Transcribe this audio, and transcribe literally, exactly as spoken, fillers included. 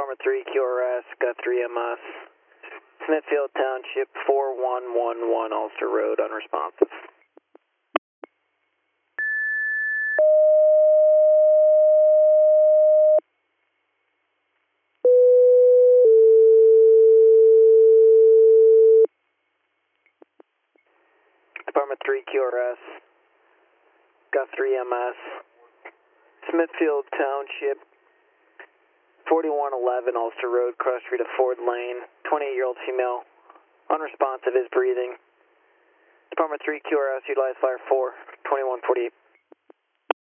Department three Q R S, got three M S. Smithfield Township, four one one one Ulster Road, unresponsive. Department three Q R S, got three M S. Smithfield Township, forty-one eleven Ulster Road, cross street of Ford Lane, twenty-eight-year-old female, unresponsive, is breathing. Department three Q R S, utilize flyer four, twenty-one forty-eight.